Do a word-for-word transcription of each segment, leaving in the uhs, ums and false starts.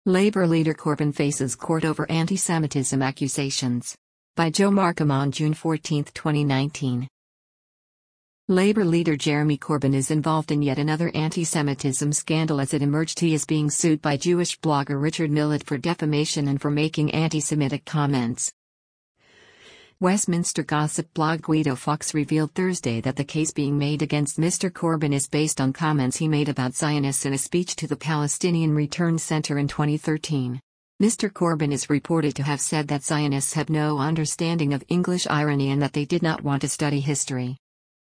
Labour leader Corbyn faces court over anti-Semitism accusations. By Joe Markham on June fourteenth, twenty nineteen. Labour leader Jeremy Corbyn is involved in yet another anti-Semitism scandal as it emerged he is being sued by Jewish blogger Richard Millett for defamation and for making anti-Semitic comments. Westminster gossip blog Guido Fawkes revealed Thursday that the case being made against Mister Corbyn is based on comments he made about Zionists in a speech to the Palestinian Return Center in twenty thirteen. Mister Corbyn is reported to have said that Zionists have no understanding of English irony and that they did not want to study history.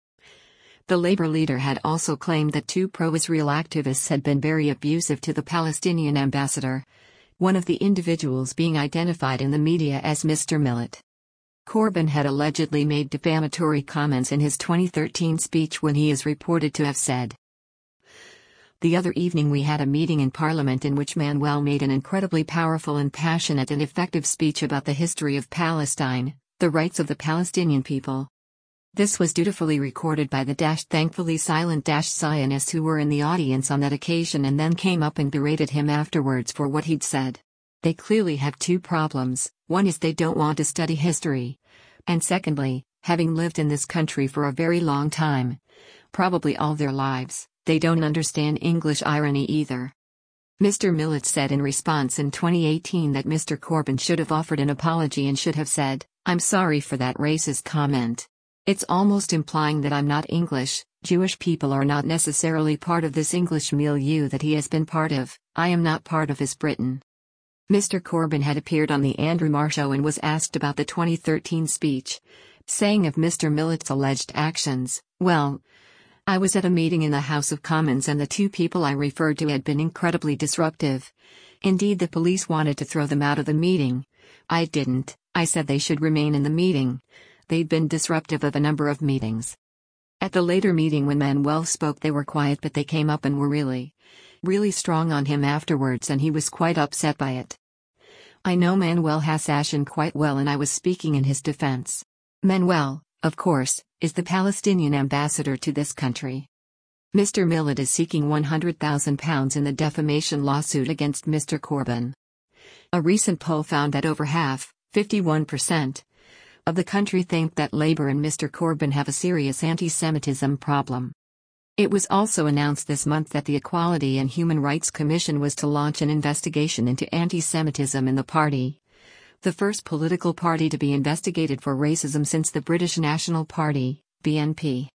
The Labour leader had also claimed that two pro-Israel activists had been very abusive to the Palestinian ambassador, one of the individuals being identified in the media as Mister Millett. Corbyn had allegedly made defamatory comments in his twenty thirteen speech when he is reported to have said, "The other evening we had a meeting in Parliament in which Manuel made an incredibly powerful and passionate and effective speech about the history of Palestine, the rights of the Palestinian people. This was dutifully recorded by the dash thankfully silent dash Zionists who were in the audience on that occasion and then came up and berated him afterwards for what he'd said. They clearly have two problems. One is they don't want to study history. And secondly, having lived in this country for a very long time, probably all their lives, they don't understand English irony either." Mister Millett said in response in twenty eighteen that Mister Corbyn should have offered an apology and should have said, "I'm sorry for that racist comment. It's almost implying that I'm not English. Jewish people are not necessarily part of this English milieu that he has been part of. I am not part of his Britain." Mister Corbyn had appeared on the Andrew Marr Show and was asked about the twenty thirteen speech, saying of Mister Millett's alleged actions, "Well, I was at a meeting in the House of Commons and the two people I referred to had been incredibly disruptive. Indeed, the police wanted to throw them out of the meeting. I didn't. I said they should remain in the meeting. They'd been disruptive of a number of meetings." At the later meeting when Manuel spoke they were quiet but they came up and were really, really strong on him afterwards and he was quite upset by it. "I know Manuel Hassan quite well and I was speaking in his defense. Manuel, of course, is the Palestinian ambassador to this country." Mister Millett is seeking one hundred thousand pounds in the defamation lawsuit against Mister Corbyn. A recent poll found that over half, fifty-one percent, of the country think that Labour and Mister Corbyn have a serious anti-Semitism problem. It was also announced this month that the Equality and Human Rights Commission was to launch an investigation into anti-Semitism in the party, the first political party to be investigated for racism since the British National Party, B N P.